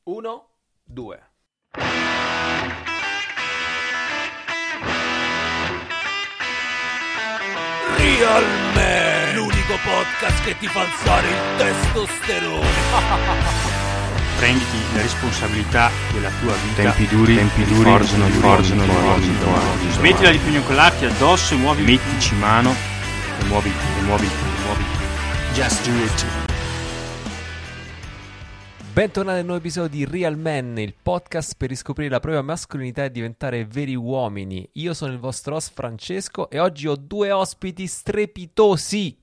1, 2. Real Man, l'unico podcast che ti fa alzare il testosterone. Prenditi la responsabilità della tua vita. Tempi duri forzano. Smettila di pignocolarti addosso e mettici mano e muoviti. Just do it. Bentornati nel nuovo episodio di Real Man, il podcast per riscoprire la propria mascolinità e diventare veri uomini. Io sono il vostro host Francesco e oggi ho due ospiti strepitosi.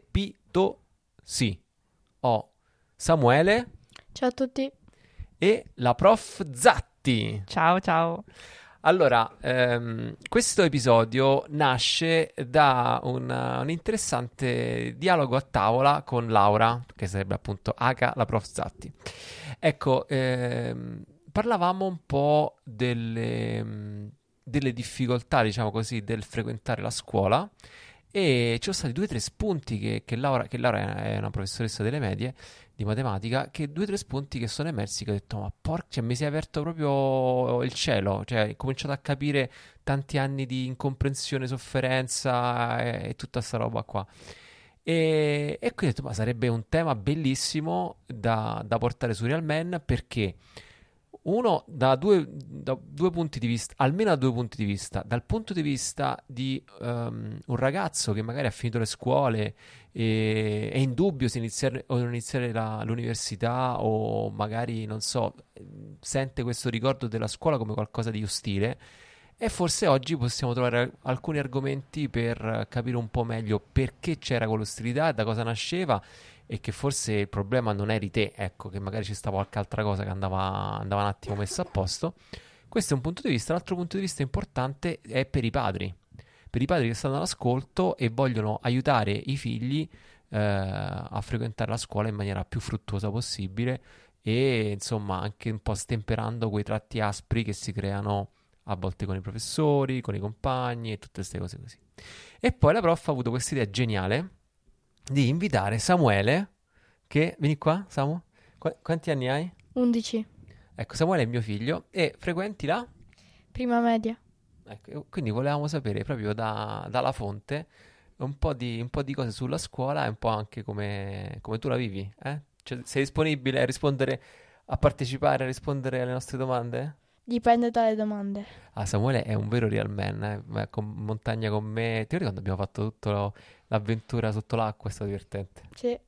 Ho Samuele. Ciao a tutti. E la prof Zatti. Ciao. Allora, questo episodio nasce da un interessante dialogo a tavola con Laura, che sarebbe appunto Aka, la prof Zatti. Ecco, parlavamo un po' delle difficoltà, diciamo così, del frequentare la scuola e ci sono stati 2 o 3 spunti che Laura è una professoressa delle medie di matematica, che 2 o 3 spunti che sono emersi, che ho detto ma porca, mi si è aperto proprio il cielo, cioè ho cominciato a capire tanti anni di incomprensione, sofferenza e tutta sta roba qua. E quindi ho detto ma sarebbe un tema bellissimo da portare su Real Man, perché uno da due punti di vista, almeno da 2 punti di vista, dal punto di vista di un ragazzo che magari ha finito le scuole e è in dubbio se iniziare o non iniziare l'università, o magari, non so, sente questo ricordo della scuola come qualcosa di ostile, e forse oggi possiamo trovare alcuni argomenti per capire un po' meglio perché c'era quell'ostilità, da cosa nasceva, e che forse il problema non eri te, ecco, che magari ci stava qualche altra cosa che andava un attimo messa a posto. Questo è un punto di vista. L'altro punto di vista importante è per i padri che stanno all'ascolto e vogliono aiutare i figli a frequentare la scuola in maniera più fruttuosa possibile, e insomma anche un po' stemperando quei tratti aspri che si creano a volte con i professori, con i compagni e tutte queste cose così. E poi la prof ha avuto questa idea geniale di invitare Samuele, che, vieni qua Samu, quanti anni hai? 11. Ecco, Samuele è mio figlio e frequenti la? Prima media. Ecco, quindi volevamo sapere proprio dalla fonte un po' di cose sulla scuola e un po' anche come tu la vivi, eh? Cioè, sei disponibile a rispondere, a partecipare, a rispondere alle nostre domande? Dipende dalle domande. Ah, Samuele è un vero real man, con montagna con me. Ti ricordi quando abbiamo fatto tutta l'avventura sotto l'acqua? È stato divertente. Sì.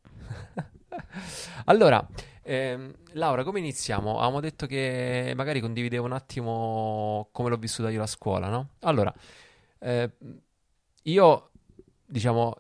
Allora, Laura, come iniziamo? Avevamo detto che magari condividevo un attimo come l'ho vissuta io la scuola, no? Allora, io, diciamo,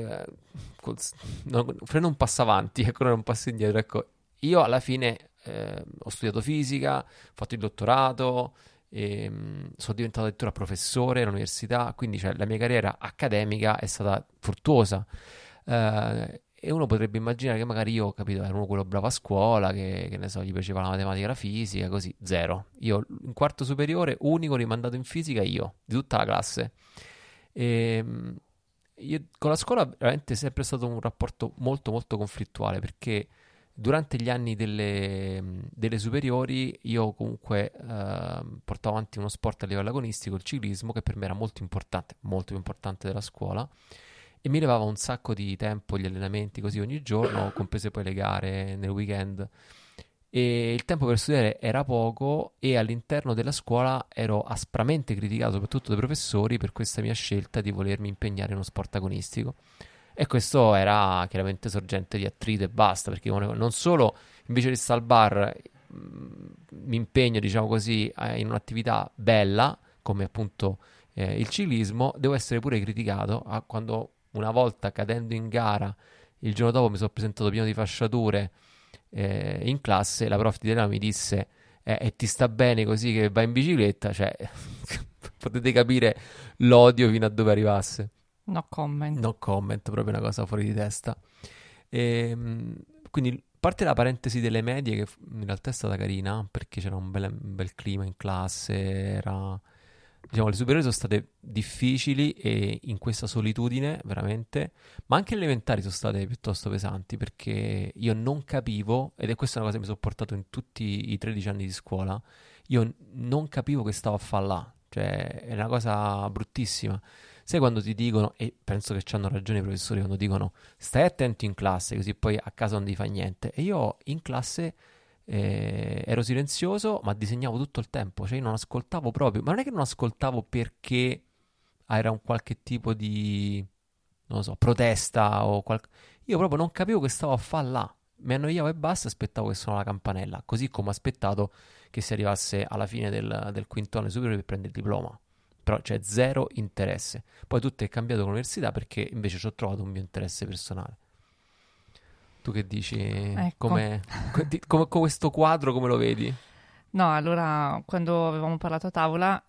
freno un passo avanti, ecco, non un passo indietro, ecco. Io alla fine ho studiato fisica, ho fatto il dottorato, sono diventato addirittura professore all'università, quindi cioè, la mia carriera accademica è stata fruttuosa. E uno potrebbe immaginare che magari io, capito, ero uno quello bravo a scuola, che ne so, gli piaceva la matematica, la fisica, così, zero. Io in quarto superiore, unico rimandato in fisica io, di tutta la classe. E io con la scuola veramente è sempre stato un rapporto molto molto conflittuale, perché durante gli anni delle superiori io comunque portavo avanti uno sport a livello agonistico, il ciclismo, che per me era molto importante, molto più importante della scuola, e mi levava un sacco di tempo gli allenamenti così ogni giorno, comprese poi le gare nel weekend, e il tempo per studiare era poco, e all'interno della scuola ero aspramente criticato soprattutto dai professori per questa mia scelta di volermi impegnare in uno sport agonistico. E questo era chiaramente sorgente di attrito e basta, perché non solo invece di stare al bar mi impegno, diciamo così, in un'attività bella come appunto il ciclismo, devo essere pure criticato quando una volta, cadendo in gara, il giorno dopo mi sono presentato pieno di fasciature in classe, la prof di italiano mi disse e ti sta bene così che vai in bicicletta, cioè potete capire l'odio fino a dove arrivasse. No comment. No comment, proprio una cosa fuori di testa. Quindi parte la parentesi delle medie, che in realtà è stata carina, perché c'era un bel clima in classe, diciamo, le superiori sono state difficili e in questa solitudine, veramente, ma anche le elementari sono state piuttosto pesanti perché io non capivo, ed è questa una cosa che mi sono portato in tutti i 13 anni di scuola, io non capivo che stavo a fare là, cioè è una cosa bruttissima. Sai quando ti dicono, e penso che ci hanno ragione i professori quando dicono stai attento in classe così poi a casa non ti fai niente, e io in classe ero silenzioso, ma disegnavo tutto il tempo, cioè io non ascoltavo proprio, ma non è che non ascoltavo perché era un qualche tipo di, non lo so, protesta o io proprio non capivo che stavo a fare là, mi annoiavo e basta, aspettavo che suonava la campanella, così come ho aspettato che si arrivasse alla fine del quinto anno superiore per prendere il diploma, però c'è zero interesse. Poi tutto è cambiato con l'università perché invece ci ho trovato un mio interesse personale. Tu che dici? Ecco. Come questo quadro, come lo vedi? No, allora, quando avevamo parlato a tavola,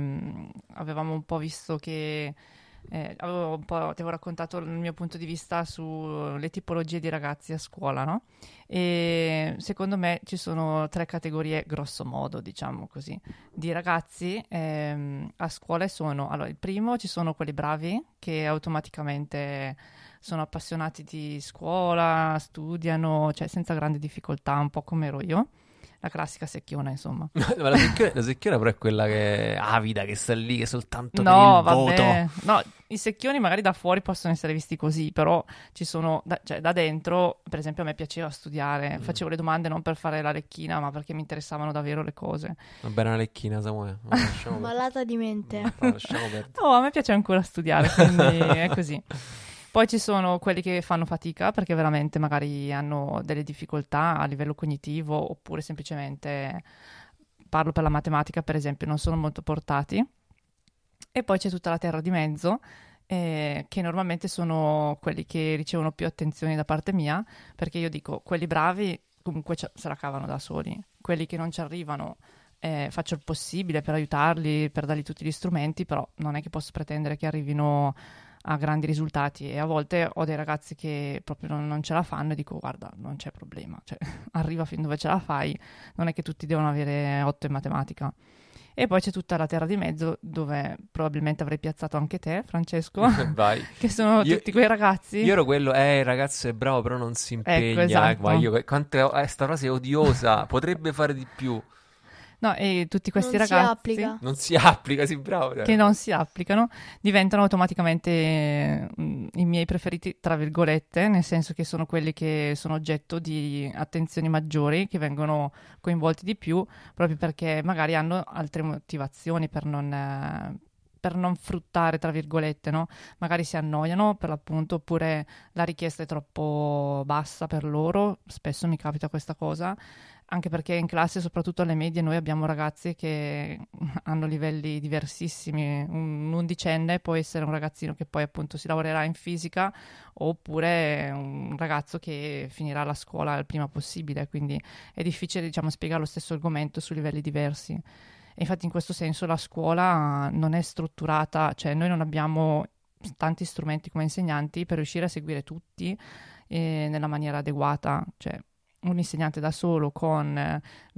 avevamo un po' visto che avevo un po', ti avevo raccontato il mio punto di vista sulle tipologie di ragazzi a scuola, no? E secondo me ci sono tre categorie, grosso modo, diciamo così, di ragazzi a scuola e sono, allora, il primo ci sono quelli bravi che automaticamente sono appassionati di scuola, studiano, cioè senza grandi difficoltà, un po' come ero io. La classica secchiona, insomma. Ma la secchiona però è quella che è avida, che sta lì, che soltanto No, per il vabbè. voto. No, i secchioni magari da fuori possono essere visti così, però ci sono, cioè da dentro, per esempio a me piaceva studiare, facevo le domande non per fare la lecchina, ma perché mi interessavano davvero le cose. Va bene una lecchina, Samuele. Ma lasciamo perdere. Malata di mente. No, lasciamo perdere. Oh, a me piace ancora studiare, quindi è così. Poi ci sono quelli che fanno fatica perché veramente magari hanno delle difficoltà a livello cognitivo oppure semplicemente, parlo per la matematica per esempio, non sono molto portati. E poi c'è tutta la terra di mezzo, che normalmente sono quelli che ricevono più attenzioni da parte mia, perché io dico, quelli bravi comunque se la cavano da soli, quelli che non ci arrivano faccio il possibile per aiutarli, per dargli tutti gli strumenti, però non è che posso pretendere che arrivino a grandi risultati e a volte ho dei ragazzi che proprio non ce la fanno e dico guarda non c'è problema, cioè arriva fin dove ce la fai, non è che tutti devono avere 8 in matematica. E poi c'è tutta la terra di mezzo dove probabilmente avrei piazzato anche te, Francesco, Vai. che sono tutti quei ragazzi. Io ero quello, il ragazzo è bravo però non si impegna. Ecco, esatto. Ma sta frase è odiosa, potrebbe fare di più. No, e tutti questi Non si ragazzi applica. Non si applica, sì, bravo. che non si applicano diventano automaticamente i miei preferiti, tra virgolette, nel senso che sono quelli che sono oggetto di attenzioni maggiori, che vengono coinvolti di più, proprio perché magari hanno altre motivazioni per non fruttare, tra virgolette, no? Magari si annoiano per l'appunto, oppure la richiesta è troppo bassa per loro, spesso mi capita questa cosa, anche perché in classe, soprattutto alle medie, noi abbiamo ragazzi che hanno livelli diversissimi. Un undicenne può essere un ragazzino che poi appunto si lavorerà in fisica, oppure un ragazzo che finirà la scuola il prima possibile, quindi è difficile, diciamo, spiegare lo stesso argomento su livelli diversi. E infatti in questo senso la scuola non è strutturata, cioè noi non abbiamo tanti strumenti come insegnanti per riuscire a seguire tutti nella maniera adeguata, cioè un insegnante da solo con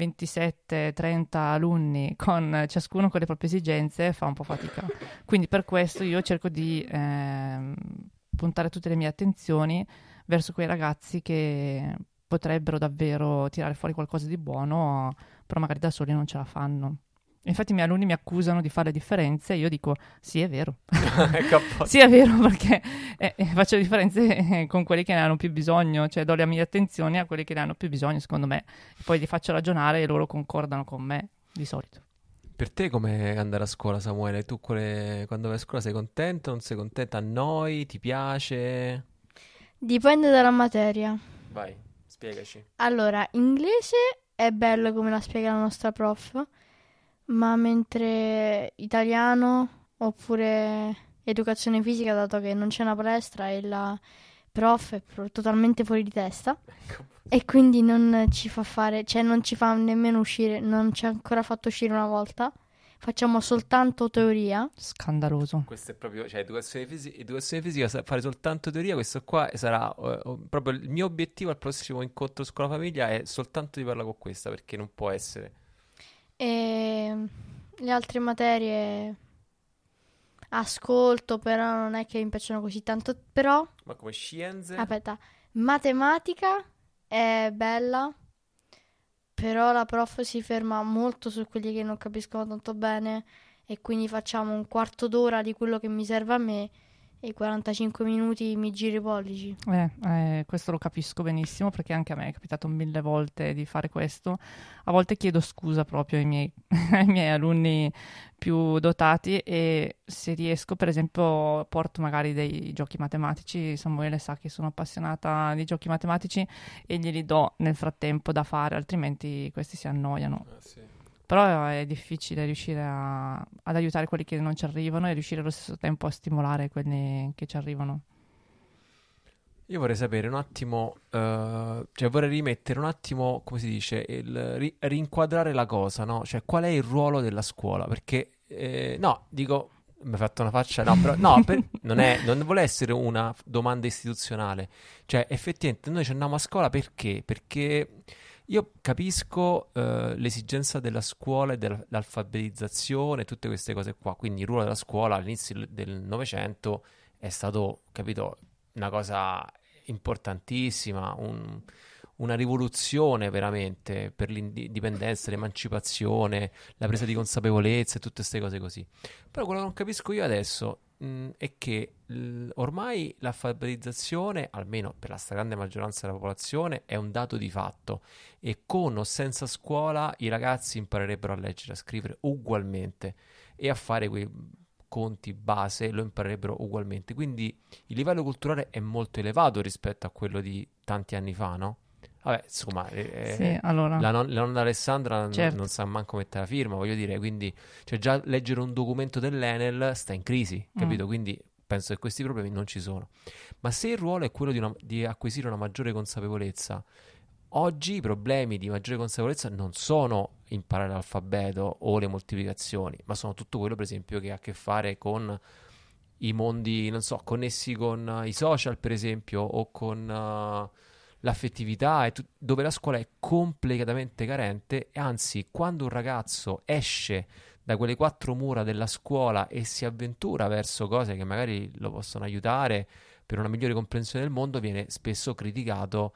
27-30 alunni, con ciascuno con le proprie esigenze, fa un po' fatica. Quindi per questo io cerco di puntare tutte le mie attenzioni verso quei ragazzi che potrebbero davvero tirare fuori qualcosa di buono, però magari da soli non ce la fanno. Infatti i miei alunni mi accusano di fare le differenze e io dico sì è vero, sì è vero perché faccio le differenze con quelli che ne hanno più bisogno, cioè do le mie attenzioni a quelli che ne hanno più bisogno secondo me, e poi li faccio ragionare e loro concordano con me di solito. Per te com'è andare a scuola, Samuele? Tu quando vai a scuola sei contento, non sei contenta, annoi, ti piace? Dipende dalla materia. Vai, spiegaci. Allora, inglese è bello come la spiega la nostra prof, ma mentre italiano oppure educazione fisica, dato che non c'è una palestra e la prof è totalmente fuori di testa e quindi non ci fa fare, cioè non ci fa nemmeno uscire, non ci ha ancora fatto uscire una volta, facciamo soltanto teoria. Scandaloso. Questo è proprio, cioè educazione fisica, fare soltanto teoria, questo qua sarà proprio il mio obiettivo al prossimo incontro scuola famiglia, è soltanto di parlare con questa, perché non può essere. E le altre materie ascolto, però non è che mi piacciono così tanto. Però, Ma come scienze? aspetta, matematica è bella, però la prof si ferma molto su quelli che non capiscono tanto bene e quindi facciamo un quarto d'ora di quello che mi serve a me e 45 minuti mi giro i pollici. Questo lo capisco benissimo perché anche a me è capitato 1000 volte di fare questo. A volte chiedo scusa proprio ai miei, ai miei alunni più dotati e se riesco, per esempio, porto magari dei giochi matematici. Samuele sa che sono appassionata di giochi matematici e glieli do nel frattempo da fare, altrimenti questi si annoiano. Sì. Però è difficile riuscire ad aiutare quelli che non ci arrivano e riuscire allo stesso tempo a stimolare quelli che ci arrivano. Io vorrei sapere un attimo, cioè vorrei rimettere un attimo, come si dice, rinquadrare la cosa, no? Cioè qual è il ruolo della scuola? Perché, no, dico, mi hai fatto una faccia, no, però, no, non vuole essere una domanda istituzionale. Cioè, effettivamente noi ci andiamo a scuola perché? Perché io capisco l'esigenza della scuola e dell'alfabetizzazione, tutte queste cose qua. Quindi il ruolo della scuola all'inizio del Novecento è stato, capito, una cosa importantissima, una rivoluzione veramente per l'indipendenza, l'emancipazione, la presa di consapevolezza e tutte queste cose così. Però quello che non capisco io adesso è che ormai l'alfabetizzazione, almeno per la stragrande maggioranza della popolazione, è un dato di fatto e con o senza scuola i ragazzi imparerebbero a leggere, a scrivere ugualmente e a fare quei conti base lo imparerebbero ugualmente. Quindi il livello culturale è molto elevato rispetto a quello di tanti anni fa, no? Vabbè, insomma, Sì, allora, la nonna Alessandra certo. non sa manco mettere la firma, voglio dire, quindi cioè, già leggere un documento dell'Enel sta in crisi, capito? Quindi penso che questi problemi non ci sono. Ma se il ruolo è quello di acquisire una maggiore consapevolezza, oggi i problemi di maggiore consapevolezza non sono imparare l'alfabeto o le moltiplicazioni, ma sono tutto quello, per esempio, che ha a che fare con i mondi, non so, connessi con i social, per esempio, o con l'affettività, dove la scuola è completamente carente. E anzi, quando un ragazzo esce da quelle quattro mura della scuola e si avventura verso cose che magari lo possono aiutare per una migliore comprensione del mondo, viene spesso criticato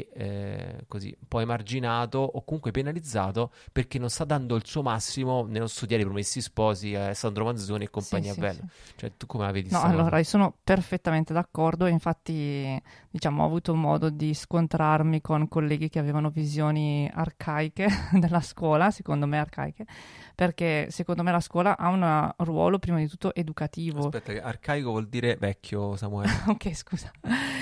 e così un po' emarginato o comunque penalizzato perché non sta dando il suo massimo nello studiare i Promessi Sposi, Sandro Manzoni e compagnia Sì, bella. sì. Cioè, tu come la vedi No, sta allora cosa? io sono perfettamente d'accordo, infatti diciamo ho avuto modo di scontrarmi con colleghi che avevano visioni arcaiche della scuola, secondo me arcaiche, perché secondo me la scuola ha un ruolo prima di tutto educativo. Aspetta, che arcaico vuol dire vecchio, Samuele. Ok, scusa.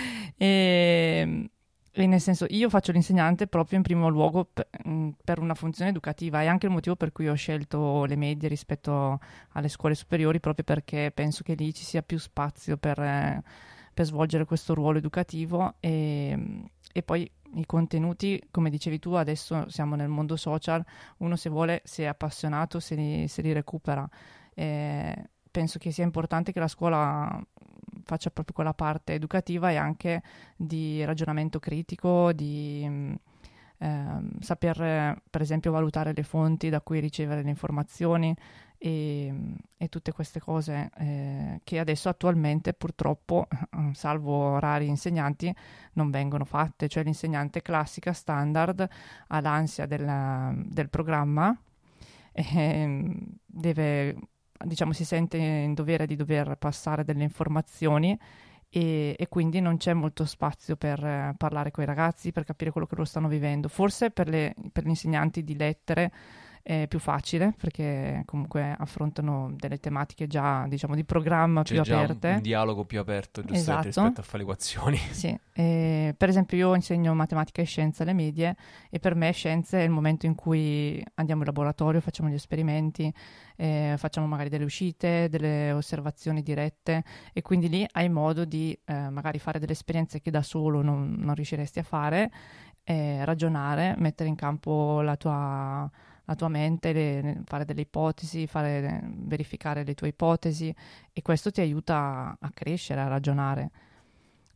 E nel senso, io faccio l'insegnante proprio in primo luogo per una funzione educativa, è anche il motivo per cui ho scelto le medie rispetto alle scuole superiori, proprio perché penso che lì ci sia più spazio per svolgere questo ruolo educativo e poi i contenuti, come dicevi tu, adesso siamo nel mondo social, uno se vuole, se è appassionato, se li recupera. Penso che sia importante che la scuola faccia proprio quella parte educativa e anche di ragionamento critico, di saper per esempio valutare le fonti da cui ricevere le informazioni e tutte queste cose che adesso attualmente purtroppo, salvo rari insegnanti, non vengono fatte. Cioè l'insegnante classica standard ha l'ansia del programma e deve, diciamo, si sente in dovere di dover passare delle informazioni e quindi non c'è molto spazio per parlare con i ragazzi, per capire quello che loro stanno vivendo. Forse per gli insegnanti di lettere è più facile perché comunque affrontano delle tematiche già, diciamo, di programma C'è più già aperte. un dialogo più aperto, giustamente, Esatto. rispetto a fare le equazioni. Sì, per esempio io insegno matematica e scienze alle medie e per me scienze è il momento in cui andiamo in laboratorio, facciamo gli esperimenti, facciamo magari delle uscite, delle osservazioni dirette e quindi lì hai modo di magari fare delle esperienze che da solo non riusciresti a fare, ragionare, mettere in campo la tua mente, fare delle ipotesi, verificare le tue ipotesi e questo ti aiuta a crescere, a ragionare.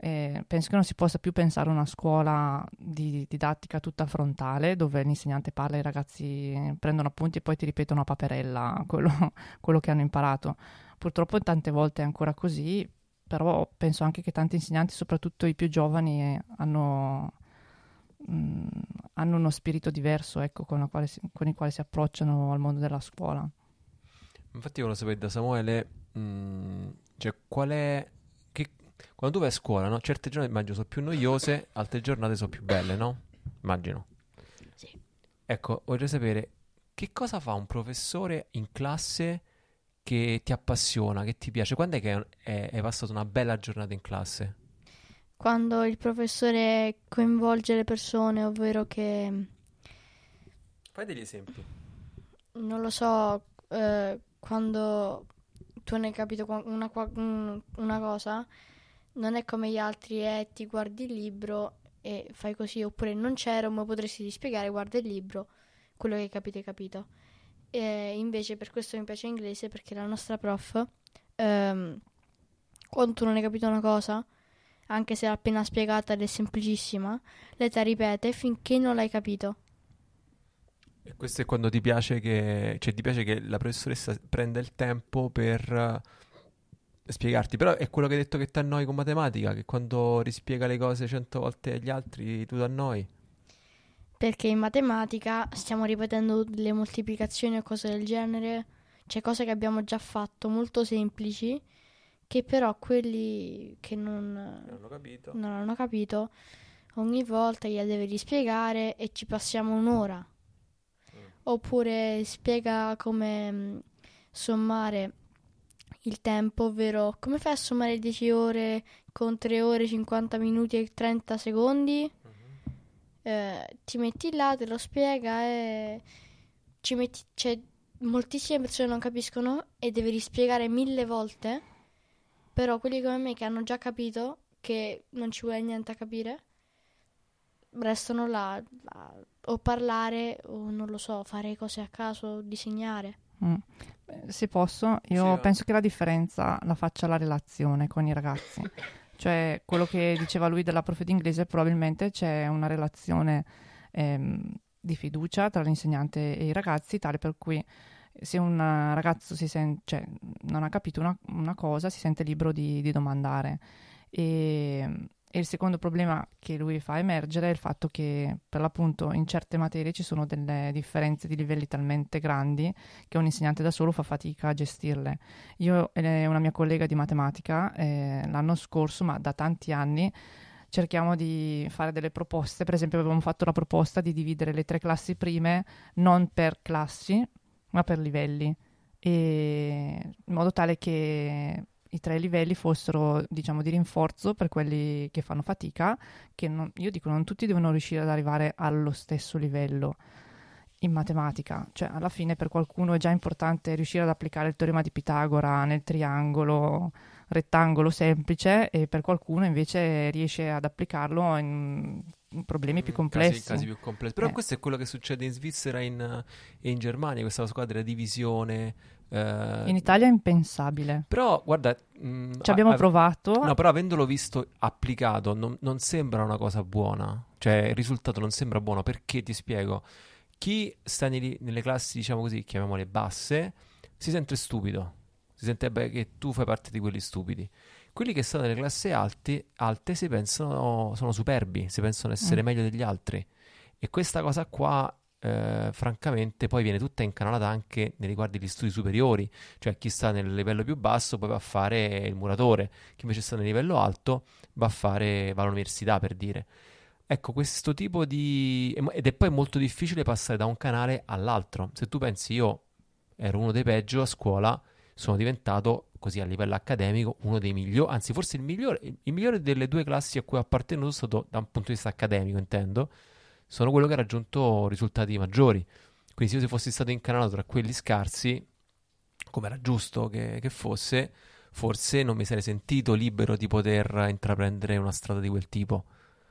Penso che non si possa più pensare a una scuola di didattica tutta frontale, dove l'insegnante parla e i ragazzi prendono appunti e poi ti ripetono a paperella quello che hanno imparato. Purtroppo tante volte è ancora così, però penso anche che tanti insegnanti, soprattutto i più giovani, hanno uno spirito diverso, ecco, con il quale si approcciano al mondo della scuola. Infatti volevo sapere da Samuele, cioè qual è... Quando tu vai a scuola, no? Certe giornate immagino sono più noiose, altre giornate sono più belle, no? Immagino. Sì. Ecco, vorrei sapere che cosa fa un professore in classe che ti appassiona, che ti piace? Quando è che hai passato una bella giornata in classe? Quando il professore coinvolge le persone, ovvero che, Fai degli esempi. non lo so, quando tu non hai capito una cosa, non è come gli altri, ti guardi il libro e fai così, oppure non c'ero, ma potresti spiegare, guarda il libro, quello che hai capito. E invece per questo mi piace l'inglese, perché la nostra prof, quando tu non hai capito una cosa, anche se l'ha appena spiegata ed è semplicissima, lei te la ripete finché non l'hai capito. E questo è quando ti piace cioè ti piace che la professoressa prenda il tempo per spiegarti. Però è quello che hai detto che ti annoi con matematica, che quando rispiega le cose 100 volte agli altri tu ti annoi. Perché in matematica stiamo ripetendo le moltiplicazioni o cose del genere, cioè cose che abbiamo già fatto, molto semplici, che però quelli che non hanno capito, ogni volta gliela devi rispiegare e ci passiamo un'ora. Oppure spiega come sommare il tempo, ovvero come fai a sommare 10 ore con 3 ore, 50 minuti e 30 secondi? Ti metti là, te lo spiega e cioè, moltissime persone non capiscono e devi rispiegare 1000 volte, però quelli come me che hanno già capito che non ci vuole niente a capire restano là o parlare o non lo so, fare cose a caso, disegnare. Se posso, io penso che la differenza la faccia la relazione con i ragazzi. Cioè, quello che diceva lui della prof di inglese, probabilmente c'è una relazione di fiducia tra l'insegnante e i ragazzi, tale per cui se un ragazzo cioè, non ha capito una cosa, si sente libero di domandare. E il secondo problema che lui fa emergere è il fatto che, per l'appunto, in certe materie ci sono delle differenze di livelli talmente grandi che un insegnante da solo fa fatica a gestirle. Io e una mia collega di matematica, l'anno scorso, ma da tanti anni, cerchiamo di fare delle proposte. Per esempio avevamo fatto la proposta di dividere le 3 classi prime non per classi, ma per livelli, in modo tale che i 3 livelli fossero, diciamo, di rinforzo per quelli che fanno fatica, che io dico non tutti devono riuscire ad arrivare allo stesso livello in matematica, cioè alla fine per qualcuno è già importante riuscire ad applicare il teorema di Pitagora nel triangolo rettangolo semplice e per qualcuno invece riesce ad applicarlo in problemi più complessi. Casi più complessi. Però questo è quello che succede in Svizzera e in Germania, questa cosa della divisione. In Italia è impensabile. Però, guarda... ci abbiamo provato. No, però avendolo visto applicato non sembra una cosa buona. Cioè, il risultato non sembra buono. Perché, ti spiego. Chi sta nelle classi, diciamo così, chiamiamole basse, si sente stupido. Si sente che tu fai parte di quelli stupidi. Quelli che stanno nelle classi alte si pensano, sono superbi, si pensano essere meglio degli altri. E questa cosa qua... francamente poi viene tutta incanalata anche nei riguardi degli studi superiori, cioè chi sta nel livello più basso poi va a fare il muratore, chi invece sta nel livello alto va all'università, per dire. Ecco, questo tipo ed è poi molto difficile passare da un canale all'altro. Se tu pensi, io ero uno dei peggio a scuola, sono diventato così a livello accademico uno dei migliori, anzi forse il migliore delle 2 classi a cui ho appartenuto, stato da un punto di vista accademico, intendo, sono quello che ha raggiunto risultati maggiori. Quindi se io fossi stato incanalato tra quelli scarsi, come era giusto che fosse, forse non mi sarei sentito libero di poter intraprendere una strada di quel tipo.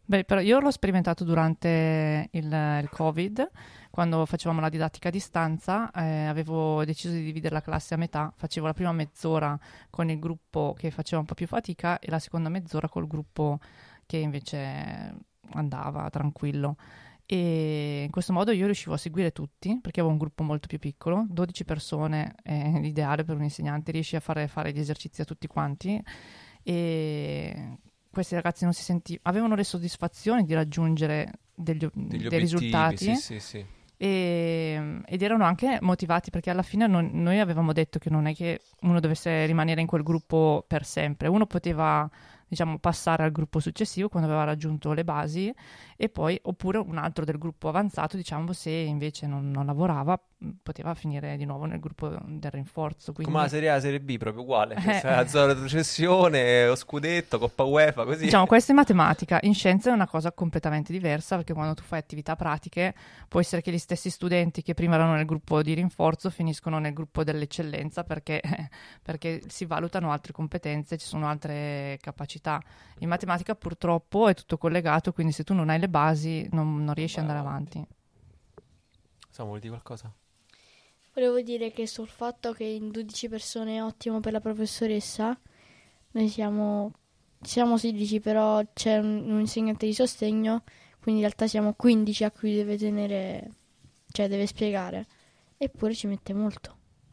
Beh, però io l'ho sperimentato durante il Covid, quando facevamo la didattica a distanza, avevo deciso di dividere la classe a metà, facevo la prima mezz'ora con il gruppo che faceva un po' più fatica e la seconda mezz'ora col gruppo che invece andava tranquillo. E in questo modo io riuscivo a seguire tutti, perché avevo un gruppo molto più piccolo, 12 persone è l'ideale per un insegnante, riesci a fare gli esercizi a tutti quanti e questi ragazzi non avevano le soddisfazioni di raggiungere dei obiettivi, risultati sì. ed erano anche motivati perché alla fine noi avevamo detto che non è che uno dovesse rimanere in quel gruppo per sempre, uno poteva diciamo passare al gruppo successivo quando aveva raggiunto le basi e poi oppure un altro del gruppo avanzato diciamo se invece non lavorava poteva finire di nuovo nel gruppo del rinforzo. Quindi... Come la Serie A, la Serie B, proprio uguale. Cioè, la zona di retrocessione, lo scudetto, Coppa UEFA, così. Diciamo, questo in matematica. In scienza è una cosa completamente diversa, perché quando tu fai attività pratiche, può essere che gli stessi studenti che prima erano nel gruppo di rinforzo finiscono nel gruppo dell'eccellenza, perché si valutano altre competenze, ci sono altre capacità. In matematica purtroppo è tutto collegato, quindi se tu non hai le basi non riesci ad andare avanti. Samu, vuoi dire qualcosa? Volevo dire che sul fatto che in 12 persone è ottimo per la professoressa, noi siamo 16, però c'è un insegnante di sostegno, quindi in realtà siamo 15 a cui deve tenere, cioè deve spiegare, eppure ci mette molto.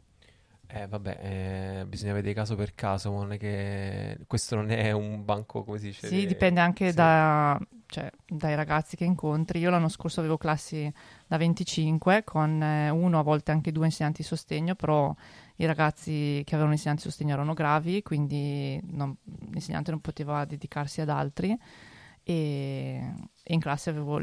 Bisogna vedere caso per caso, non è che questo non è un banco, come si dice? Sì, dipende anche dai ragazzi che incontri. Io l'anno scorso avevo classi da 25 con uno, a volte anche 2 insegnanti di sostegno, però i ragazzi che avevano insegnanti di sostegno erano gravi, quindi l'insegnante non poteva dedicarsi ad altri e in classe avevo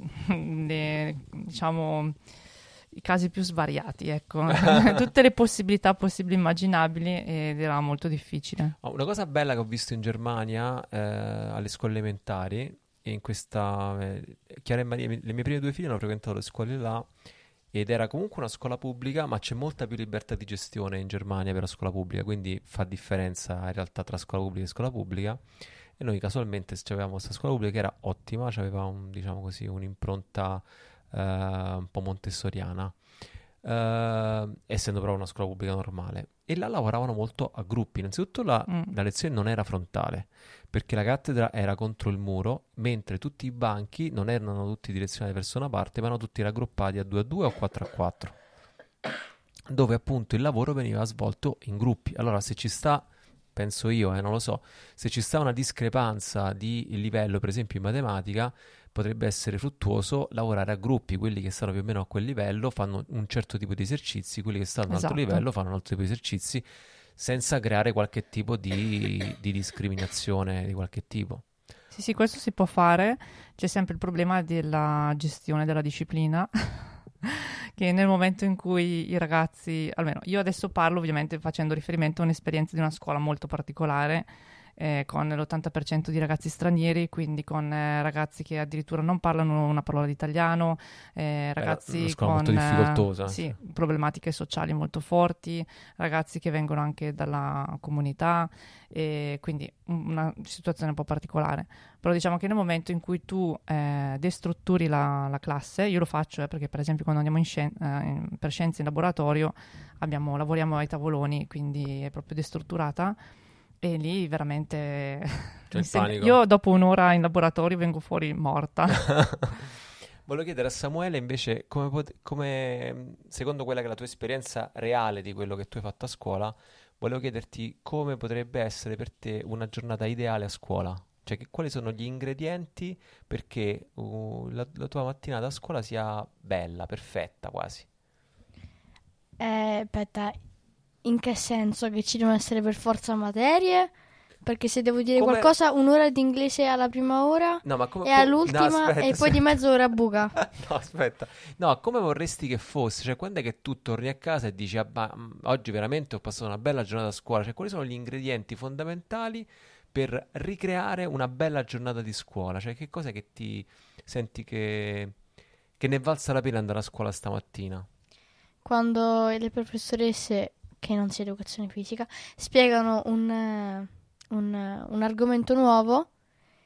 diciamo i casi più svariati, ecco, tutte le possibilità possibili immaginabili ed era molto difficile. Una cosa bella che ho visto in Germania alle scuole elementari, e in questa Chiara e Maria, le mie prime 2 figlie hanno frequentato le scuole là ed era comunque una scuola pubblica, ma c'è molta più libertà di gestione in Germania per la scuola pubblica, quindi fa differenza in realtà tra scuola pubblica e scuola pubblica. E noi casualmente avevamo questa scuola pubblica che era ottima, aveva diciamo così, un'impronta un po' montessoriana, essendo però una scuola pubblica normale. E là lavoravano molto a gruppi. Innanzitutto la lezione non era frontale, perché la cattedra era contro il muro, mentre tutti i banchi non erano tutti direzionati verso una parte, ma erano tutti raggruppati a 2 a 2 o 4 a 4, dove appunto il lavoro veniva svolto in gruppi. Allora se ci sta, penso io, non lo so, se ci sta una discrepanza di livello, per esempio in matematica, potrebbe essere fruttuoso lavorare a gruppi. Quelli che stanno più o meno a quel livello fanno un certo tipo di esercizi, quelli che stanno a un altro livello fanno un altro tipo di esercizi, senza creare qualche tipo di discriminazione di qualche tipo. Sì, questo si può fare. C'è sempre il problema della gestione della disciplina che nel momento in cui i ragazzi, almeno io adesso parlo ovviamente facendo riferimento a un'esperienza di una scuola molto particolare, con l'80% di ragazzi stranieri, quindi con ragazzi che addirittura non parlano una parola di italiano, ragazzi con molto difficoltosa. Sì, problematiche sociali molto forti, ragazzi che vengono anche dalla comunità, quindi una situazione un po' particolare. Però diciamo che nel momento in cui tu destrutturi la classe, io lo faccio perché per esempio quando andiamo per scienze in laboratorio lavoriamo ai tavoloni, quindi è proprio destrutturata. E lì veramente c'è il panico. Io dopo un'ora in laboratorio vengo fuori morta. Volevo chiedere a Samuele invece come secondo quella che è la tua esperienza reale di quello che tu hai fatto a scuola, volevo chiederti come potrebbe essere per te una giornata ideale a scuola, cioè quali sono gli ingredienti perché la tua mattinata a scuola sia bella, perfetta quasi. Aspetta, in che senso? Che ci devono essere per forza materie? Perché se devo dire qualcosa, un'ora di inglese alla prima ora e all'ultima e poi di mezz'ora buca. No, aspetta. No, come vorresti che fosse? Cioè, quando è che tu torni a casa e dici, oggi veramente ho passato una bella giornata a scuola? Cioè, quali sono gli ingredienti fondamentali per ricreare una bella giornata di scuola? Cioè, che cosa che ti senti che ne valsa la pena andare a scuola stamattina? Quando le professoresse, che non sia educazione fisica, spiegano un argomento nuovo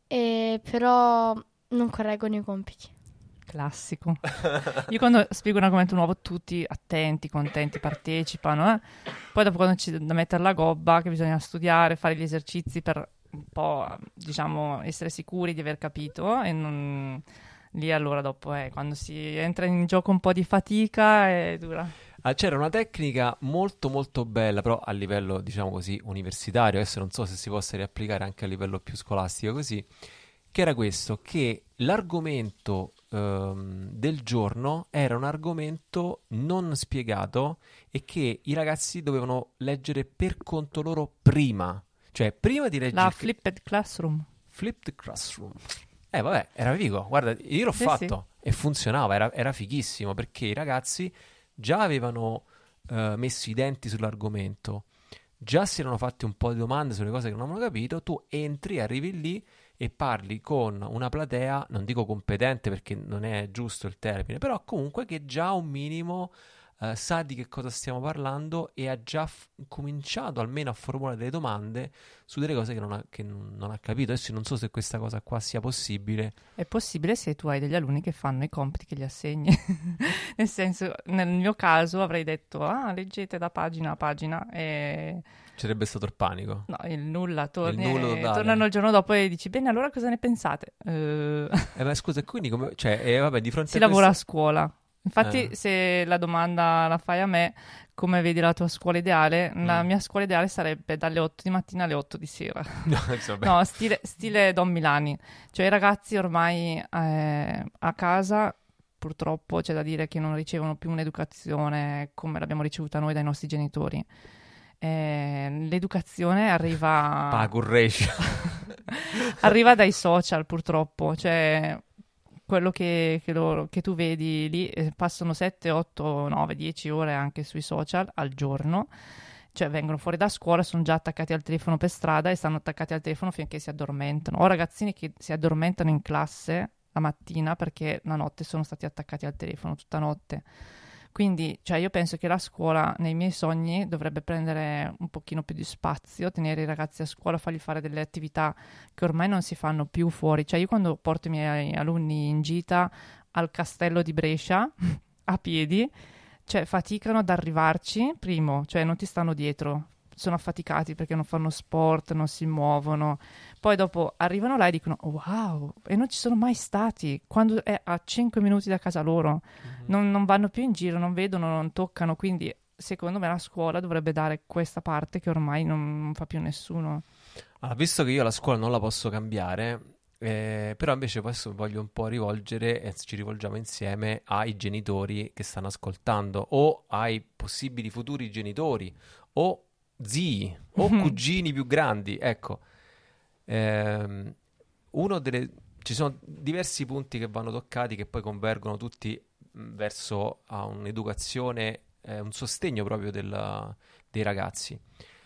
e però non correggono i compiti. Classico. Io quando spiego un argomento nuovo tutti attenti, contenti, partecipano. Poi dopo quando c'è da mettere la gobba, che bisogna studiare, fare gli esercizi per un po', diciamo, essere sicuri di aver capito e non... Lì allora dopo quando si entra in gioco un po' di fatica è dura. C'era una tecnica molto molto bella, però a livello, diciamo così, universitario, adesso non so se si possa riapplicare anche a livello più scolastico così, che era questo, che l'argomento del giorno era un argomento non spiegato e che i ragazzi dovevano leggere per conto loro prima. Cioè, prima di leggere... La flipped classroom. Flipped classroom. Vabbè, era figo. Guarda, io l'ho Sì, fatto e funzionava, era fighissimo perché i ragazzi già avevano messo i denti sull'argomento, già si erano fatti un po' di domande sulle cose che non avevano capito, tu entri, arrivi lì e parli con una platea, non dico competente perché non è giusto il termine, però comunque che già un minimo sa di che cosa stiamo parlando e ha già cominciato almeno a formulare delle domande su delle cose che non ha capito. Adesso non so se questa cosa qua sia possibile. È possibile se tu hai degli alunni che fanno i compiti che gli assegni. Nel senso, nel mio caso avrei detto, leggete da pagina a pagina e... Sarebbe stato il panico. No, il nulla, Il nullo totale. tornano il giorno dopo e dici, bene, allora cosa ne pensate? Ma scusa, quindi come... Cioè, vabbè, di fronte Si a lavora a questo... scuola. Infatti, se la domanda la fai a me, come vedi la tua scuola ideale, la mia scuola ideale sarebbe dalle 8 di mattina alle 8 di sera. No, stile Don Milani. Cioè, i ragazzi ormai a casa, purtroppo, c'è da dire che non ricevono più un'educazione come l'abbiamo ricevuta noi dai nostri genitori. L'educazione arriva... arriva dai social, purtroppo. Cioè... quello che tu vedi lì, passano 7, 8, 9, 10 ore anche sui social al giorno, cioè vengono fuori da scuola, sono già attaccati al telefono per strada e stanno attaccati al telefono finché si addormentano. Ho ragazzini che si addormentano in classe la mattina perché la notte sono stati attaccati al telefono tutta notte. Quindi, cioè, io penso che la scuola, nei miei sogni, dovrebbe prendere un pochino più di spazio, tenere i ragazzi a scuola, fargli fare delle attività che ormai non si fanno più fuori. Cioè, io quando porto i miei alunni in gita al castello di Brescia, a piedi, cioè, faticano ad arrivarci, primo, cioè, non ti stanno dietro, sono affaticati perché non fanno sport, non si muovono. Poi dopo arrivano là e dicono wow, e non ci sono mai stati, quando è a 5 minuti da casa loro. Non vanno più in giro, non vedono, non toccano, quindi secondo me la scuola dovrebbe dare questa parte che ormai non fa più nessuno. Allora, visto che io la scuola non la posso cambiare, però invece adesso voglio un po' rivolgere, e ci rivolgiamo insieme ai genitori che stanno ascoltando o ai possibili futuri genitori o zii o cugini più grandi, ecco. Ci sono diversi punti che vanno toccati che poi convergono tutti verso a un'educazione, un sostegno proprio dei ragazzi.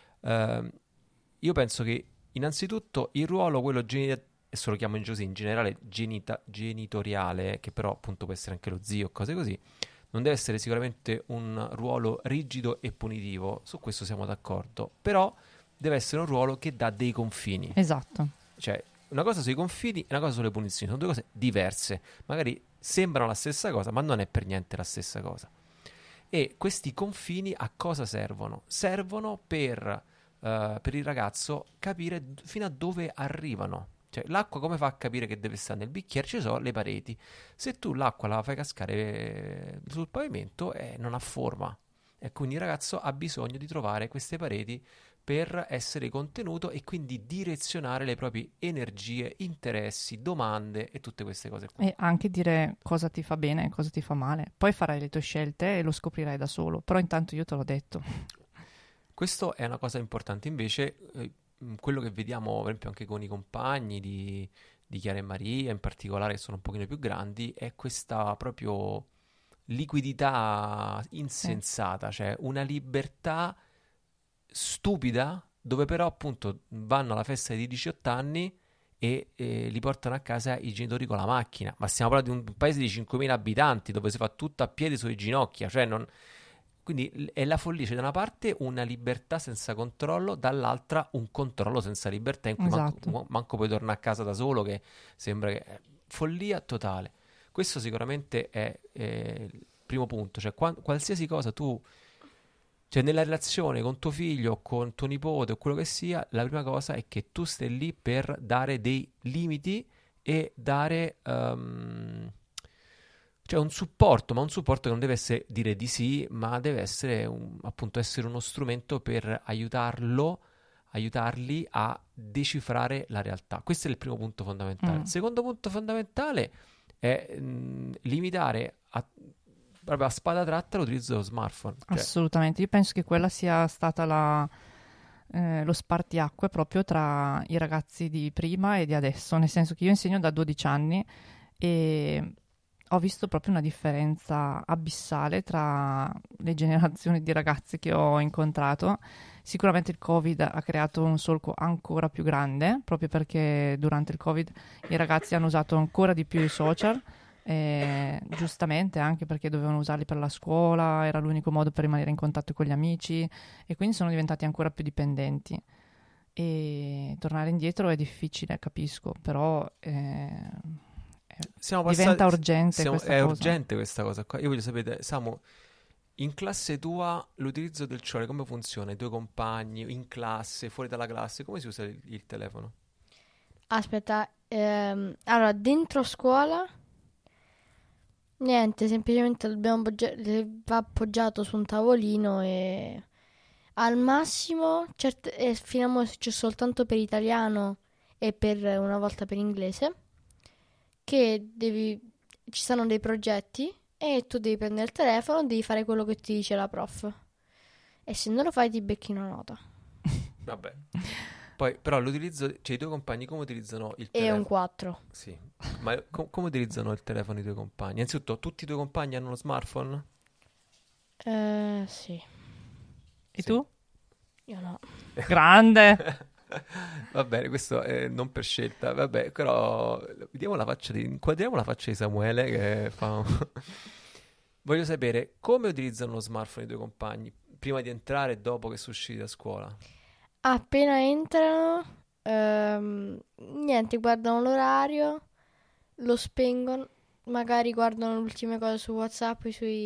Io penso che innanzitutto il ruolo, quello adesso lo chiamo così, in generale genitoriale, che però appunto può essere anche lo zio o cose così, non deve essere sicuramente un ruolo rigido e punitivo, su questo siamo d'accordo, però deve essere un ruolo che dà dei confini. Esatto. Cioè, una cosa sui confini e una cosa sulle punizioni, sono due cose diverse, magari sembrano la stessa cosa, ma non è per niente la stessa cosa. E questi confini a cosa servono? Servono per il ragazzo capire fino a dove arrivano. Cioè, l'acqua come fa a capire che deve stare nel bicchiere? Ci sono le pareti. Se tu l'acqua la fai cascare sul pavimento, non ha forma. E quindi il ragazzo ha bisogno di trovare queste pareti per essere contenuto e quindi direzionare le proprie energie, interessi, domande e tutte queste cose qua. E anche dire cosa ti fa bene e cosa ti fa male. Poi farai le tue scelte e lo scoprirai da solo. Però intanto io te l'ho detto. Questo è una cosa importante. Invece, quello che vediamo, per esempio, anche con i compagni di Chiara e Maria, in particolare, che sono un pochino più grandi, è questa proprio liquidità insensata, cioè una libertà stupida, dove però appunto vanno alla festa di 18 anni e li portano a casa i genitori con la macchina. Ma stiamo parlando di un paese di 5.000 abitanti dove si fa tutto a piedi sulle ginocchia, cioè quindi è la follia, c'è da una parte una libertà senza controllo, dall'altra un controllo senza libertà in cui Esatto. manco puoi tornare a casa da solo, che sembra che follia totale. Questo sicuramente è il primo punto, cioè qualsiasi cosa tu, cioè nella relazione con tuo figlio, o con tuo nipote o quello che sia, la prima cosa è che tu stai lì per dare dei limiti e dare cioè un supporto, ma un supporto che non deve essere dire di sì, ma deve essere appunto essere uno strumento per aiutarli a decifrare la realtà. Questo è il primo punto fondamentale. Mm. Il secondo punto fondamentale è limitare proprio a spada tratta l'utilizzo dello smartphone. Cioè, Assolutamente, io penso che quella sia stata lo spartiacque proprio tra i ragazzi di prima e di adesso, nel senso che io insegno da 12 anni e ho visto proprio una differenza abissale tra le generazioni di ragazzi che ho incontrato. Sicuramente il Covid ha creato un solco ancora più grande, proprio perché durante il Covid i ragazzi hanno usato ancora di più i social, giustamente anche perché dovevano usarli per la scuola, era l'unico modo per rimanere in contatto con gli amici e quindi sono diventati ancora più dipendenti. E tornare indietro è difficile, capisco, però diventa urgente questa è cosa. urgente questa cosa qua. Io voglio sapere, Samu, in classe tua l'utilizzo del cellulare come funziona? I tuoi compagni, in classe, fuori dalla classe, come si usa il telefono? Aspetta, allora, dentro scuola, niente, semplicemente va appoggiato su un tavolino e al massimo, fino a mo' c'è soltanto per italiano e per una volta per inglese, che ci sono dei progetti e tu devi prendere il telefono, devi fare quello che ti dice la prof. E se non lo fai ti becchi una nota. Vabbè. Poi, però, l'utilizzo, cioè i tuoi compagni come utilizzano il E un telefono? 4. Sì, ma come utilizzano il telefono i tuoi compagni? Innanzitutto, tutti i tuoi compagni hanno lo smartphone? Sì. E Sì. tu? Io no. Grande! Va bene, questo è non per scelta, vabbè, però inquadriamo la faccia di Samuele che fa... Voglio sapere come utilizzano lo smartphone i tuoi compagni prima di entrare e dopo che sono usciti da scuola. Appena entrano, niente, guardano l'orario, lo spengono, magari guardano le ultime cose su WhatsApp,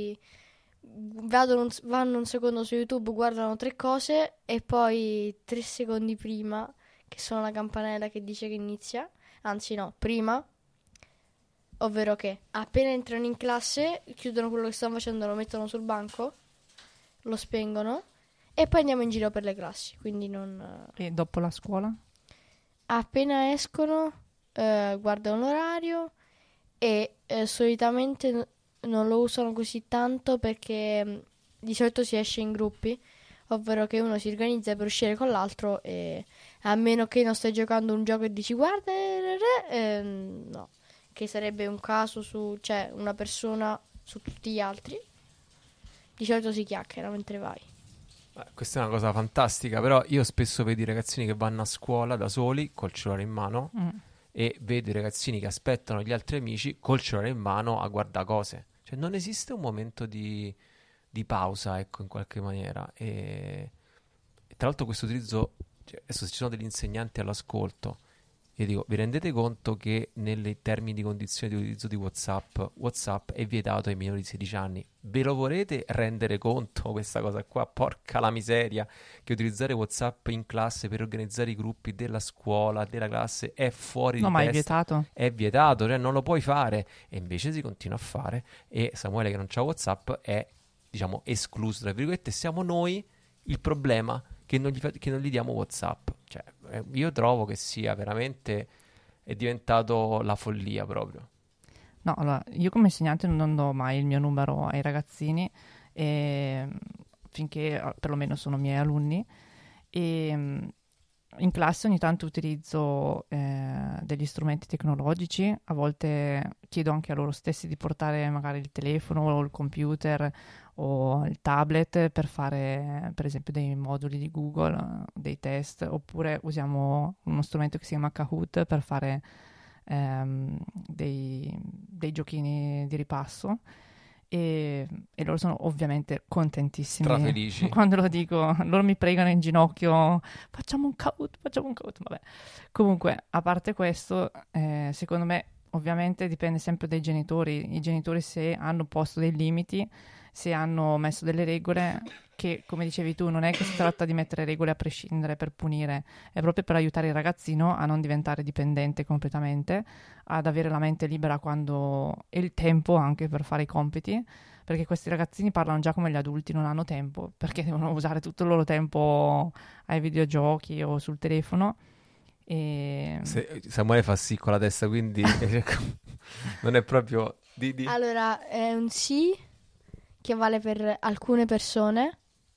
vanno un secondo su YouTube, guardano 3 cose e poi 3 secondi prima, che sono la campanella che dice che inizia, anzi no, prima, ovvero che appena entrano in classe, chiudono quello che stanno facendo, lo mettono sul banco, lo spengono e poi andiamo in giro per le classi, quindi non... E dopo la scuola? Appena escono, guardano l'orario e solitamente non lo usano così tanto perché di solito si esce in gruppi, ovvero che uno si organizza per uscire con l'altro e a meno che non stai giocando un gioco e dici guarda, no, che sarebbe un caso cioè una persona su tutti gli altri, di solito si chiacchiera mentre vai. Questa è una cosa fantastica, però io spesso vedo i ragazzini che vanno a scuola da soli col cellulare in mano e vedo i ragazzini che aspettano gli altri amici col cellulare in mano a guardare cose. Cioè non esiste un momento di pausa, ecco, in qualche maniera. E tra l'altro questo utilizzo, cioè, adesso se ci sono degli insegnanti all'ascolto, io dico, vi rendete conto che nei termini di condizioni di utilizzo di WhatsApp è vietato ai minori di 16 anni? Ve lo volete rendere conto questa cosa qua? Porca la miseria, che utilizzare WhatsApp in classe per organizzare i gruppi della scuola, della classe, è fuori No, di ma è testa. vietato. È vietato, cioè non lo puoi fare. E invece si continua a fare. E Samuele, che non c'ha WhatsApp, è, diciamo, escluso, tra virgolette. Siamo noi il problema che non gli diamo WhatsApp. Cioè, io trovo che sia veramente, è diventato la follia proprio. No, allora, io come insegnante non do mai il mio numero ai ragazzini finché perlomeno sono miei alunni e in classe ogni tanto utilizzo degli strumenti tecnologici, a volte chiedo anche a loro stessi di portare magari il telefono o il computer o il tablet per fare per esempio dei moduli di Google, dei test, oppure usiamo uno strumento che si chiama Kahoot per fare dei giochini di ripasso e e loro sono ovviamente contentissimi. Strafelici. Quando lo dico, loro mi pregano in ginocchio, facciamo un caut, vabbè. Comunque, a parte questo, secondo me, ovviamente dipende sempre dai genitori. I genitori, se hanno posto dei limiti, se hanno messo delle regole, che come dicevi tu, non è che si tratta di mettere regole a prescindere per punire, è proprio per aiutare il ragazzino a non diventare dipendente completamente, ad avere la mente libera quando e il tempo anche per fare i compiti, perché questi ragazzini parlano già come gli adulti, non hanno tempo, perché devono usare tutto il loro tempo ai videogiochi o sul telefono. E Samuele fa sì con la testa, quindi non è proprio... Allora, è un sì che vale per alcune persone,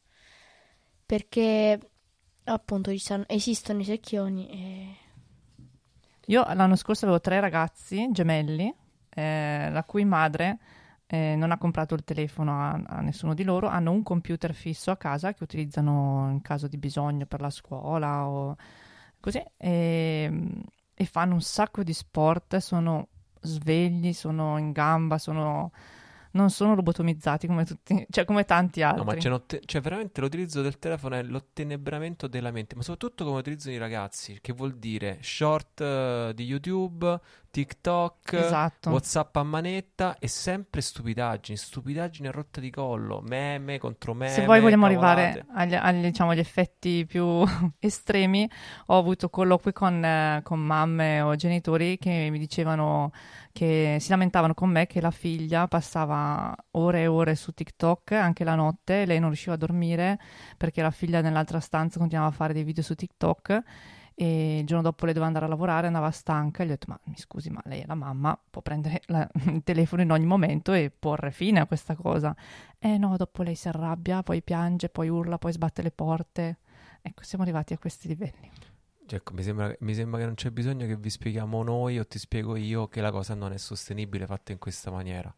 perché appunto esistono i secchioni e... Io l'anno scorso avevo 3 ragazzi gemelli, la cui madre non ha comprato il telefono a nessuno di loro, hanno un computer fisso a casa che utilizzano in caso di bisogno per la scuola o così, e fanno un sacco di sport, sono svegli, sono in gamba, non sono lobotomizzati come tutti, cioè come tanti altri. No, ma c'è veramente l'utilizzo del telefono è l'ottenebramento della mente, ma soprattutto come utilizzano i ragazzi, che vuol dire short di YouTube, TikTok, Esatto. WhatsApp a manetta e sempre stupidaggini a rotta di collo, meme contro meme. Se poi vogliamo cavolate. arrivare diciamo, agli effetti più estremi, ho avuto colloqui con mamme o genitori che mi dicevano che si lamentavano con me che la figlia passava ore e ore su TikTok anche la notte, lei non riusciva a dormire perché la figlia nell'altra stanza continuava a fare dei video su TikTok e il giorno dopo lei doveva andare a lavorare, andava stanca e gli ho detto: ma mi scusi, ma lei è la mamma, può prendere il telefono in ogni momento e porre fine a questa cosa. No, dopo lei si arrabbia, poi piange, poi urla, poi sbatte le porte. Ecco, siamo arrivati a questi livelli. Cioè, ecco, mi sembra che non c'è bisogno che vi spieghiamo noi o ti spiego io che la cosa non è sostenibile fatta in questa maniera.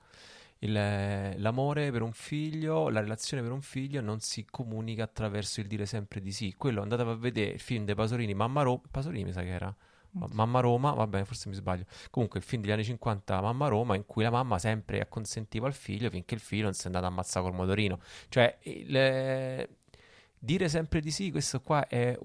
L'amore per un figlio, la relazione per un figlio non si comunica attraverso il dire sempre di sì. Quello, andate a vedere il film dei Pasolini, Pasolini mi sa che era, Mamma Roma, va bene, forse mi sbaglio. Comunque il film degli anni 50, Mamma Roma, in cui la mamma sempre acconsentiva al figlio finché il figlio non si è andato a ammazzare col motorino. Cioè, dire sempre di sì, questo qua è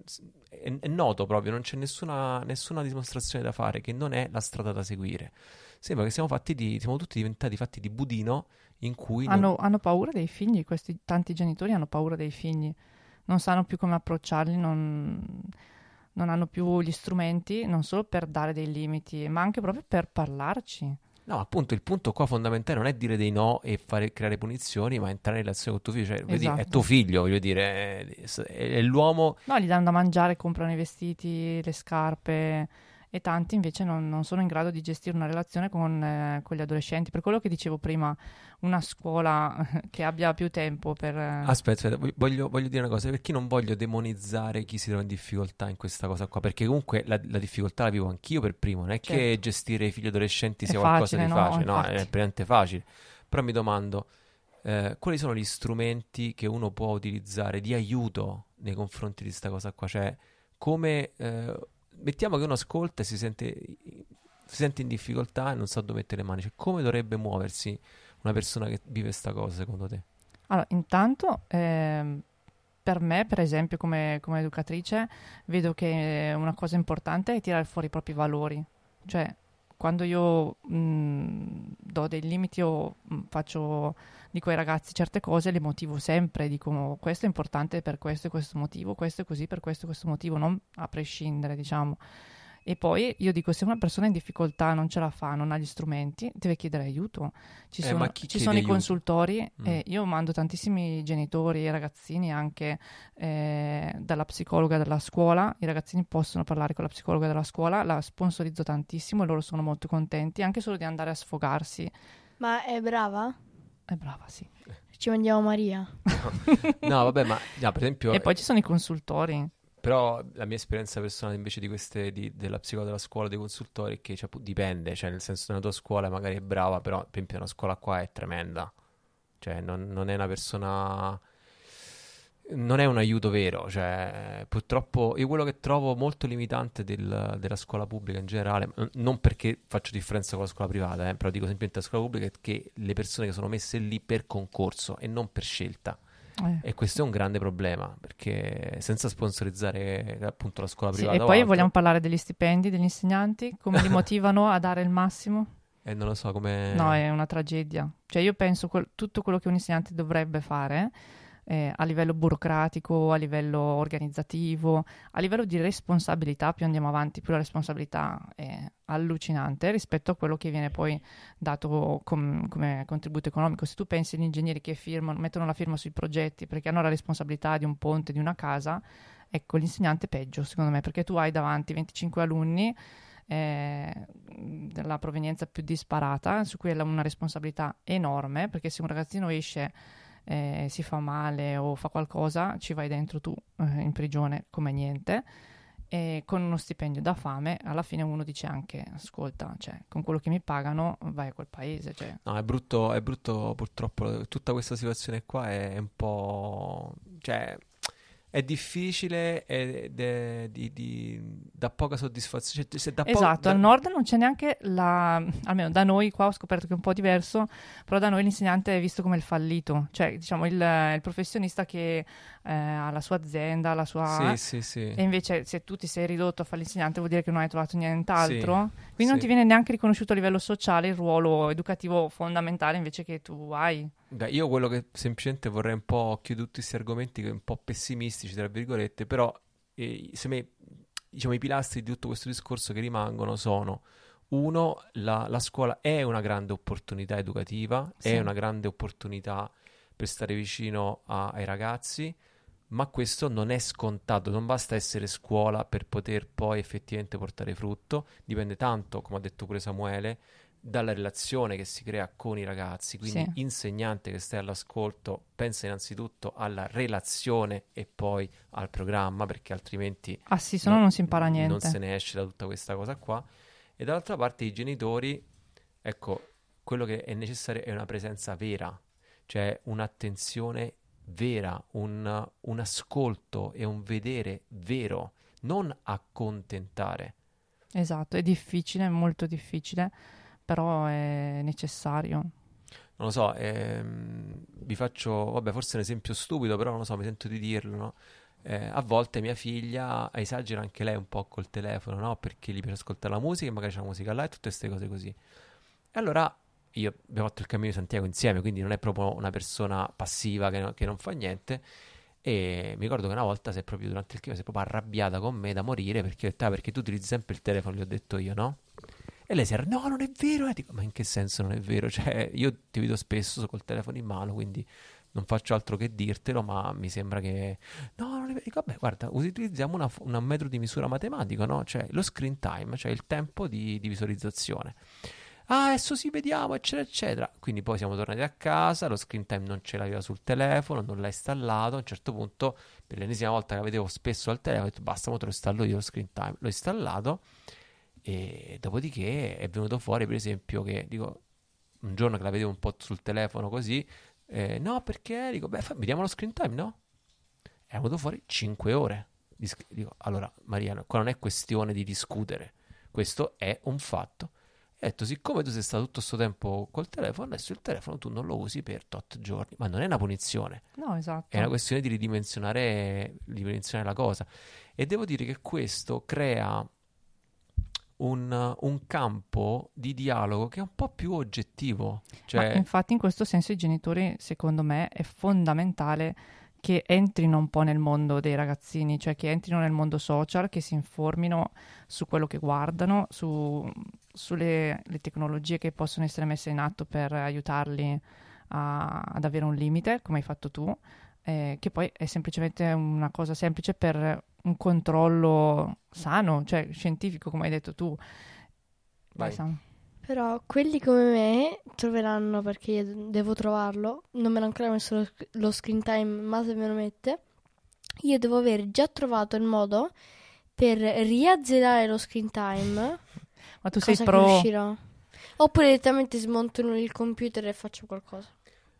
noto proprio, non c'è nessuna dimostrazione da fare, che non è la strada da seguire. Sembra che siamo tutti diventati fatti di budino in cui hanno paura dei figli, questi tanti genitori hanno paura dei figli, non sanno più come approcciarli, non hanno più gli strumenti, non solo per dare dei limiti, ma anche proprio per parlarci. No, appunto, il punto qua fondamentale non è dire dei no e creare punizioni, ma entrare in relazione con tuo figlio. Cioè, vedi, è tuo figlio, voglio dire, è l'uomo... No, gli danno da mangiare, comprano i vestiti, le scarpe, e tanti invece non sono in grado di gestire una relazione con gli adolescenti. Per quello che dicevo prima, una scuola che abbia più tempo per... Aspetta, voglio dire una cosa, perché non voglio demonizzare chi si trova in difficoltà in questa cosa qua, perché comunque la difficoltà la vivo anch'io per primo, non è che gestire i figli adolescenti sia qualcosa di facile, no, è praticamente facile. Però mi domando, quali sono gli strumenti che uno può utilizzare di aiuto nei confronti di questa cosa qua? Cioè, come... mettiamo che uno ascolta e si sente in difficoltà e non sa dove mettere le mani. Cioè, come dovrebbe muoversi una persona che vive questa cosa, secondo te? Allora, intanto, per me, per esempio, come educatrice, vedo che una cosa importante è tirare fuori i propri valori. Cioè, quando io do dei limiti o dico ai ragazzi certe cose, le motivo sempre, dico questo è importante per questo e questo motivo, questo è così per questo e questo motivo, non a prescindere, diciamo. E poi io dico, se una persona è in difficoltà, non ce la fa, non ha gli strumenti, deve chiedere aiuto. Ci sono i aiuto? Consultori, io mando tantissimi genitori e ragazzini anche dalla psicologa della scuola, i ragazzini possono parlare con la psicologa della scuola, la sponsorizzo tantissimo e loro sono molto contenti, anche solo di andare a sfogarsi. Ma è brava? È brava, sì. Ci mandiamo Maria. No, vabbè, ma per esempio... E poi ci sono i consultori. Però la mia esperienza personale invece di della psicologa della scuola, dei consultori, è che dipende, cioè nel senso nella tua scuola magari è brava, però per esempio una scuola qua è tremenda, cioè non è una persona non è un aiuto vero, cioè purtroppo io quello che trovo molto limitante della scuola pubblica in generale, non perché faccio differenza con la scuola privata, però dico semplicemente la scuola pubblica, è che le persone che sono messe lì per concorso e non per scelta. E questo è un grande problema, perché senza sponsorizzare appunto la scuola Sì, privata e o poi altro, vogliamo parlare degli stipendi degli insegnanti, come li motivano a dare il massimo? e non lo so come... No, è una tragedia. Cioè io penso tutto quello che un insegnante dovrebbe fare a livello burocratico, a livello organizzativo, a livello di responsabilità, più andiamo avanti, più la responsabilità è allucinante rispetto a quello che viene poi dato come contributo economico. Se tu pensi agli ingegneri che mettono la firma sui progetti perché hanno la responsabilità di un ponte, di una casa, ecco, l'insegnante è peggio, secondo me, perché tu hai davanti 25 alunni della provenienza più disparata, su cui è una responsabilità enorme, perché se un ragazzino esce, si fa male o fa qualcosa, ci vai dentro tu in prigione come niente, e con uno stipendio da fame, alla fine uno dice anche, ascolta, cioè, con quello che mi pagano vai a quel paese. Cioè. No, è brutto purtroppo, tutta questa situazione qua è un po'... cioè... è difficile ed è dà poca soddisfazione. Cioè, se dà Esatto, al nord non c'è neanche almeno da noi qua ho scoperto che è un po' diverso, però da noi l'insegnante è visto come il fallito, cioè diciamo il professionista che ha la sua azienda, la sua... Sì. E invece se tu ti sei ridotto a fare l'insegnante vuol dire che non hai trovato nient'altro, quindi non sì. ti viene neanche riconosciuto a livello sociale il ruolo educativo fondamentale invece che tu hai. Beh, io quello che semplicemente vorrei un po' chiudere tutti questi argomenti che un po' pessimistici, tra virgolette, però se me, diciamo, i pilastri di tutto questo discorso che rimangono sono: uno, la scuola è una grande opportunità educativa, Sì. è una grande opportunità per stare vicino ai ragazzi, ma questo non è scontato, non basta essere scuola per poter poi effettivamente portare frutto, dipende tanto, come ha detto pure Samuele, dalla relazione che si crea con i ragazzi, quindi Sì. insegnante che stai all'ascolto, pensa innanzitutto alla relazione e poi al programma, perché altrimenti Ah sì, se no non si impara non niente. se ne esce da tutta questa cosa qua. E dall'altra parte i genitori, ecco, quello che è necessario è una presenza vera, cioè un'attenzione vera, un ascolto e un vedere vero, non accontentare. Esatto, è difficile, è molto difficile, però è necessario. Non lo so, vi faccio, vabbè, forse un esempio stupido, però non lo so, mi sento di dirlo, no? A volte mia figlia esagera anche lei un po' col telefono, no? Perché gli piace ascoltare la musica, magari c'è la musica là e tutte queste cose così. E allora io abbiamo fatto il Cammino di Santiago insieme, quindi non è proprio una persona passiva che non fa niente. E mi ricordo che una volta si è proprio durante il cammino si è proprio arrabbiata con me da morire perché ho detto, perché tu utilizzi sempre il telefono, gli ho detto io, no? E lei si era, no, non è vero. E dico, ma in che senso non è vero? Cioè, io ti vedo spesso col telefono in mano, quindi non faccio altro che dirtelo, ma mi sembra che... No, non è vero. Dico, vabbè, guarda, utilizziamo un metro di misura matematico, no? Cioè, lo screen time, cioè il tempo di visualizzazione. Ah, adesso sì, vediamo, eccetera, eccetera. Quindi poi siamo tornati a casa, lo screen time non ce l'aveva sul telefono, non l'ha installato. A un certo punto, per l'ennesima volta che la vedevo spesso al telefono, ho detto, basta, mo te lo installo io lo screen time. L'ho installato e dopodiché è venuto fuori, per esempio, che, dico, un giorno che la vedevo un po' sul telefono così, no, perché? Dico, beh, vediamo lo screen time, no? È venuto fuori 5 ore. Dico, allora, Mariano, qua non è questione di discutere, questo è un fatto. E ho detto, siccome tu sei stato tutto questo tempo col telefono, adesso il telefono tu non lo usi per tot giorni. Ma non è una punizione. No, esatto. È una questione di ridimensionare la cosa. E devo dire che questo crea un campo di dialogo che è un po' più oggettivo. Cioè... Ma infatti in questo senso i genitori, secondo me, è fondamentale che entrino un po' nel mondo dei ragazzini, cioè che entrino nel mondo social, che si informino su quello che guardano, sulle le tecnologie che possono essere messe in atto per aiutarli ad avere un limite, come hai fatto tu, che poi è semplicemente una cosa semplice per un controllo sano, cioè scientifico, come hai detto tu. Vai. Però quelli come me troveranno, perché io devo trovarlo, non me l'ha ancora messo lo screen time, ma se me lo mette, io devo aver già trovato il modo per riazzerare lo screen time. Ma tu sei pro? Riuscirò. Oppure direttamente smonto il computer e faccio qualcosa.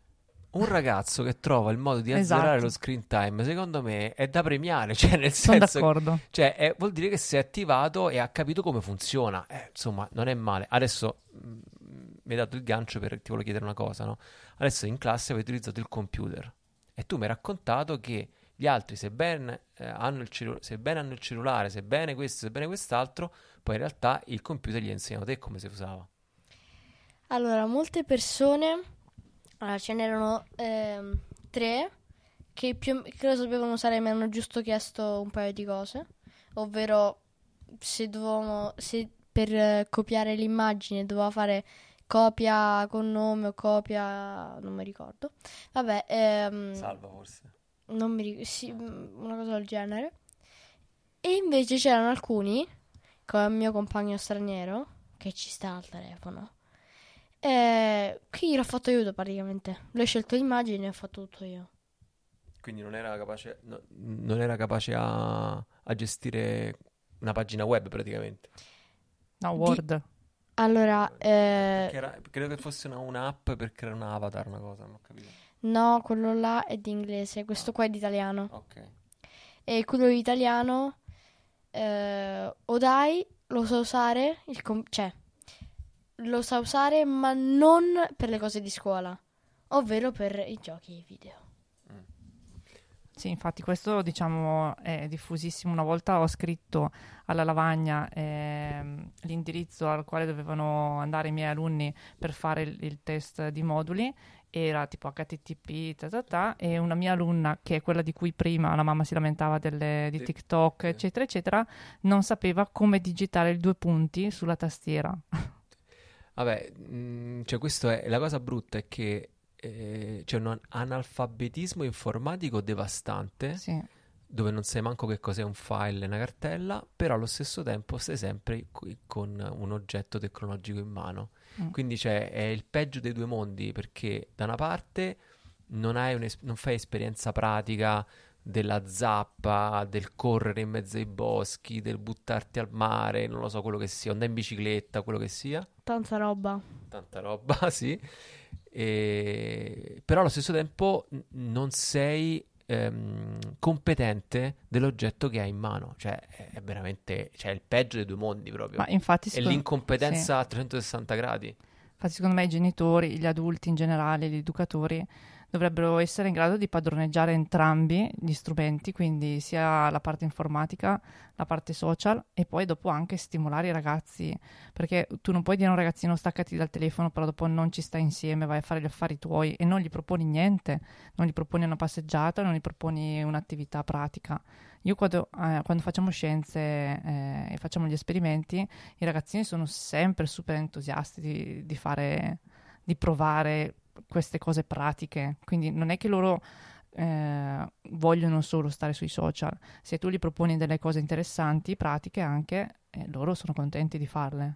un ragazzo che trova il modo di azzerare Esatto. lo screen time, secondo me è da premiare, cioè nel Sono senso d'accordo. cioè vuol dire che si è attivato e ha capito come funziona. Insomma, non è male. Adesso mi hai dato il gancio perché ti volevo chiedere una cosa, no? Adesso in classe avete utilizzato il computer e tu mi hai raccontato che gli altri, sebbene hanno sebbene hanno il cellulare, sebbene questo, sebbene quest'altro, poi in realtà il computer gli ha insegnato te come si usava. Allora, molte persone, allora, ce n'erano 3 che lo sapevano usare e mi hanno giusto chiesto un paio di cose, ovvero se per copiare l'immagine doveva fare copia con nome o copia, non mi ricordo. Vabbè, Salva forse. non mi ricordo, sì, una cosa del genere. E invece c'erano alcuni, come il mio compagno straniero, che ci sta al telefono, che io l'ho fatto aiuto praticamente. Lui ha scelto l'immagine e ho fatto tutto io. Quindi non era capace, non era capace a gestire una pagina web praticamente. No, Word. Allora, Credo che fosse un'app per creare un avatar, una cosa, non ho capito. no, quello là è di inglese, questo qua è di italiano. Ok. E quello di italiano, Odai lo sa usare, cioè, lo sa usare ma non per le cose di scuola, ovvero per i giochi video. Sì, infatti questo diciamo è diffusissimo. Una volta ho scritto alla lavagna l'indirizzo al quale dovevano andare i miei alunni per fare il test di moduli, era tipo HTTP e una mia alunna, che è quella di cui prima la mamma si lamentava di TikTok eccetera eccetera, non sapeva come digitare il 2 punti sulla tastiera. Vabbè, cioè questo è la cosa brutta, è che c'è un analfabetismo informatico devastante, Sì. dove non sai manco che cos'è un file e una cartella, però allo stesso tempo stai sempre con un oggetto tecnologico in mano. Quindi è il peggio dei due mondi, perché da una parte non fai esperienza pratica della zappa, del correre in mezzo ai boschi, del buttarti al mare, non lo so, quello che sia, andare in bicicletta, quello che sia. Tanta roba. Tanta roba, sì. Però allo stesso tempo non sei competente dell'oggetto che hai in mano. Cioè è veramente, cioè, il peggio dei due mondi proprio. Ma infatti È l'incompetenza a 360 gradi. Infatti secondo me i genitori, gli adulti in generale, gli educatori dovrebbero essere in grado di padroneggiare entrambi gli strumenti, quindi sia la parte informatica, la parte social, e poi dopo anche stimolare i ragazzi, perché tu non puoi dire a un ragazzino staccati dal telefono, però dopo non ci stai insieme, vai a fare gli affari tuoi e non gli proponi niente, non gli proponi una passeggiata, non gli proponi un'attività pratica. Io quando facciamo scienze e facciamo gli esperimenti, i ragazzini sono sempre super entusiasti di provare queste cose pratiche, quindi non è che loro vogliono solo stare sui social. Se tu gli proponi delle cose interessanti, pratiche anche, loro sono contenti di farle.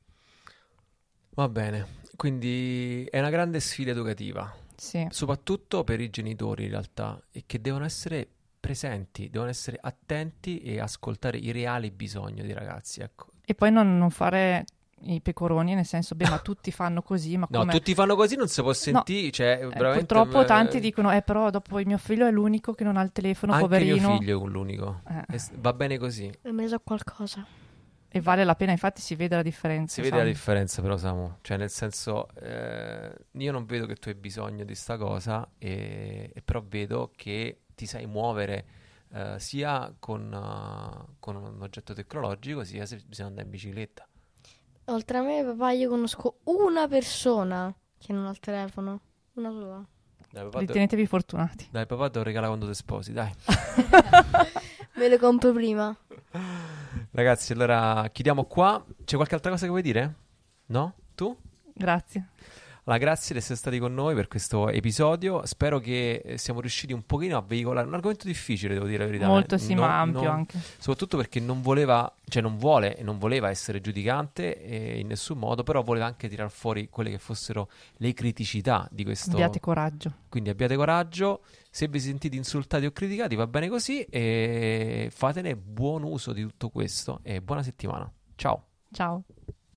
Va bene, quindi è una grande sfida educativa, Sì. soprattutto per i genitori in realtà, e che devono essere presenti, devono essere attenti e ascoltare i reali bisogni dei ragazzi, ecco. E poi non fare i pecoroni, nel senso, beh, ma tutti fanno così, ma No, come... tutti fanno così, non si può sentire, No, cioè, veramente... purtroppo tanti dicono, però dopo il mio figlio è l'unico che non ha il telefono, anche poverino. mio figlio è l'unico, va bene così. E me ne so qualcosa. E vale la pena, infatti si vede la differenza. Si vede la differenza però, Samu, cioè nel senso, io non vedo che tu hai bisogno di sta cosa, e però vedo che ti sai muovere sia con un oggetto tecnologico, sia se bisogna andare in bicicletta. Oltre a me, papà, io conosco una persona che non ha il telefono. Una sola. Ritenetevi fortunati. Dai, papà te lo regala quando ti sposi, dai. Me lo compro prima. Ragazzi, allora chiudiamo qua. C'è qualche altra cosa che vuoi dire? No? Tu? Grazie. Allora, grazie di essere stati con noi per questo episodio. Spero che siamo riusciti un pochino a veicolare un argomento difficile, devo dire la verità. Molto, sì, ma ampio anche. Soprattutto perché non voleva, cioè non vuole e non voleva essere giudicante in nessun modo, però voleva anche tirar fuori quelle che fossero le criticità di questo. Abbiate coraggio. Quindi abbiate coraggio. Se vi sentite insultati o criticati, va bene così, e fatene buon uso di tutto questo. E buona settimana. Ciao. Ciao.